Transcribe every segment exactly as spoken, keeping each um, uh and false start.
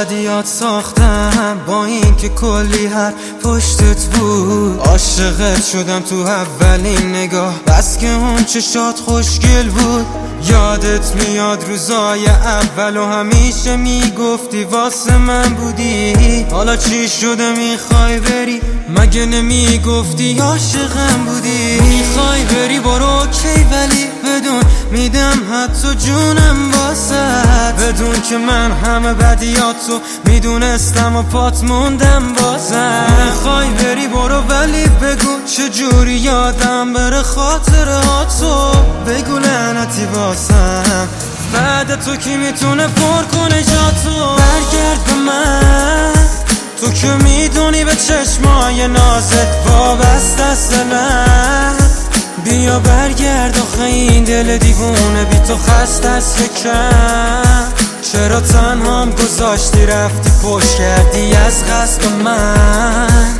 بدیات ساختم با این که کلی هر پشتت بود. عاشقت شدم تو اولین نگاه، بس که اون چشات خوشگل بود. یادت میاد روزای اول و همیشه میگفتی واسه من بودی. حالا چی شده میخوای بری؟ مگه نمیگفتی عاشقم بودی؟ میخوای بری برو کی، ولی بدون میدم حتی جونم واسد. بدون که من همه بدیاتو میدونستم و پات موندم بازم. میخوای بری برو ولی بگو چجوری یادم بره خاطراتو. بگو لعنتی واسم، بعد تو کی میتونه پر کنه جاتو. برگرد به من، تو که میدونی به چشمای نازت وابسته است من. بیا برگرد آخه این دل دیوونه بی تو خسته است یکم. چرا تنهام گذاشتی رفتی پشت کردی از قصد من.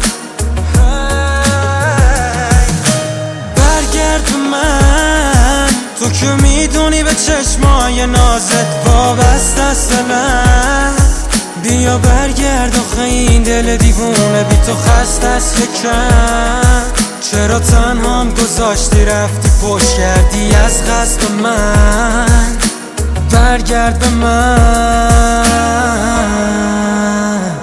برگرد به من، تو که میدونی به چشمای نازت وابسته است من. بیا برگرد آخه این دل دیوونه بی تو خسته است یکم. چرا تنهام گذاشتی رفتی پشت کردی از قصد من. برگرد به من.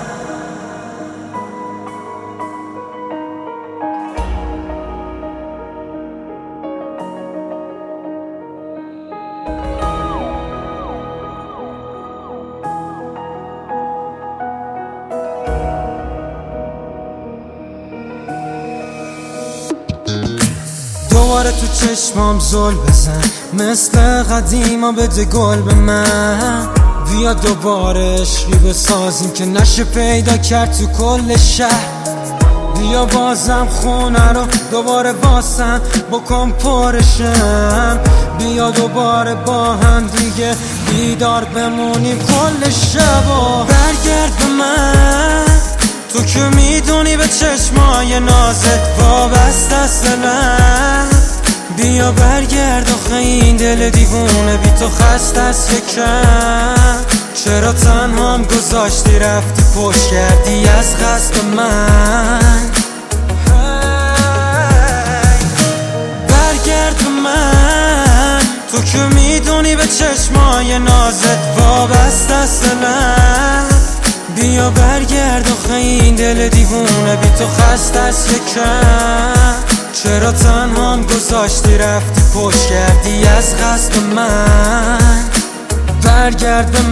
دوباره تو چشمام زل بزن، مثل قدیما بده گل به من. بیا دوباره عشقی بسازیم که نشه پیدا کرد تو کل شهر. بیا بازم خونه رو دوباره واسم بکن پرشم. بیا دوباره با هم دیگه بیدار بمونیم کل شبا. برگرد به من، تو که میدونی به چشمای نازت وابسته است من. بیا برگرد آخه این دل دیوونه بی تو خسته است یکم. چرا تنهام گذاشتی رفتی پشت کردی از قصد من. برگرد به من، تو که میدونی به چشمای نازت وابسته است من. بیا برگرد آخه این دل دیوونه بی تو خسته است یکم. چرا تنهام گذاشتی رفتی پشت کردی از قصد من. برگرد به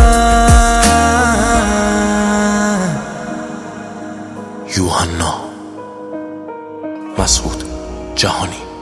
من. یوحنا مسعود جهانی.